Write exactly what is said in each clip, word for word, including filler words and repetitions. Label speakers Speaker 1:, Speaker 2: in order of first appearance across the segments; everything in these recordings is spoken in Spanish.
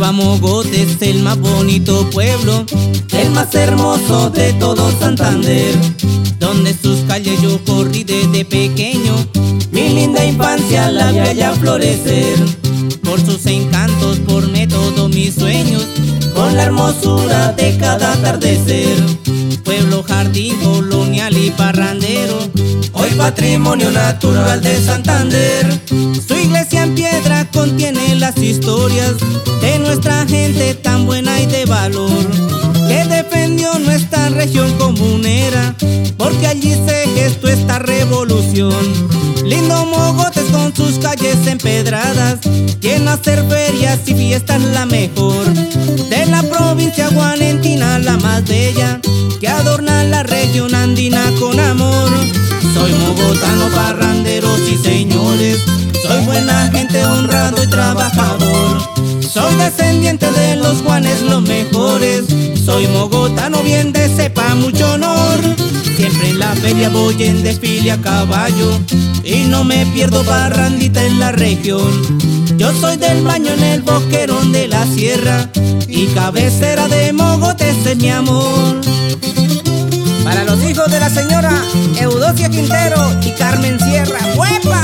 Speaker 1: Nueva Mogotes, el más bonito pueblo, el más hermoso de todo Santander, donde sus calles yo corrí desde pequeño, mi linda infancia la vi allá florecer. Por sus encantos formé todos mis sueños, con la hermosura de cada atardecer. Pueblo, jardín, colonial y parrandero, hoy patrimonio natural de Santander. Su iglesia en piedra contiene las historias de nuestra gente tan buena y de valor, que defendió nuestra región comunera, porque allí se gestó esta revolución. Lindo Mogotes con sus calles empedradas, quien hacer ferias y fiestas la mejor, de la provincia guanentina la más bella, que adorna la región andina con amor. Soy mogotano, parrandero, sí señores, soy buena gente, honrado y trabajador. Soy descendiente de los Juanes los mejores, soy mogotano bien de cepa, mucho honor. Siempre en la feria voy en desfile a caballo, y no me pierdo parrandita en la región. Yo soy del Baño en el Boquerón de la Sierra, y cabecera de Mogotes es mi amor.
Speaker 2: Para los hijos de la señora Eudocia Quintero y Carmen Sierra, ¡huepa!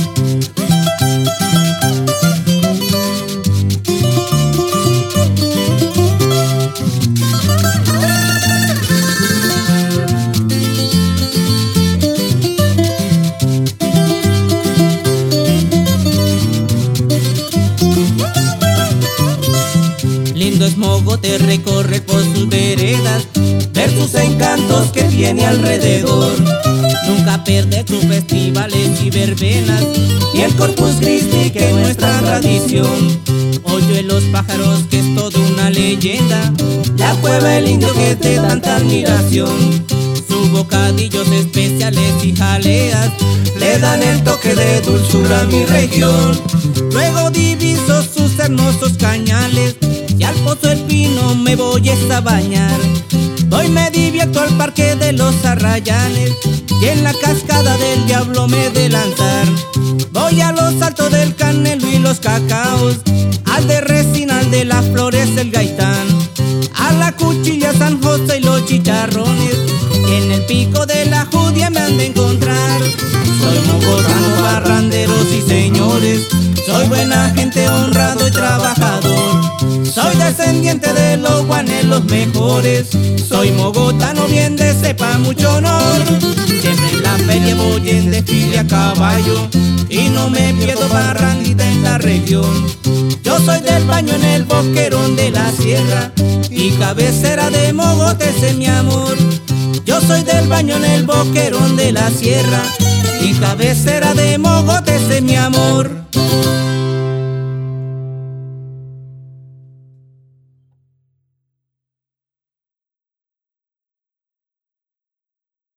Speaker 1: Lindo es Mogotes recorrer por sus veredas, ver sus encantos que tiene alrededor. Nunca perder sus festivales y verbenas, y el Corpus Christi que es nuestra tradición. Oyo en los pájaros que es toda una leyenda, la cueva del indio que es de tanta admiración. Sus bocadillos especiales y jaleas le dan el toque de dulzura a mi región. Luego diviso sus hermosos cañales, y al Pozo del Pino me voy a bañar. Hoy me divierto al Parque de los Arrayanes, y en la Cascada del Diablo me de lanzar. Voy a los Altos del Canelo y los Cacaos, al de Resinal de las Flores el Gaitán, a la Cuchilla San José y los Chicharrones, y en el Pico de la Judia me han de encontrar. Soy mogotano, parranderos y señores, soy buena gente, honrado y trabajador. Soy descendiente de los Juanes los mejores, soy mogotano bien de cepa, mucho honor. Siempre en la feria voy en desfile a caballo, y no me pierdo parrandita en la región. Yo soy del Baño en el Boquerón de la Sierra, y cabecera de Mogotes es mi amor. Yo soy del Baño en el Boquerón de la Sierra, y cabecera de Mogotes es mi amor.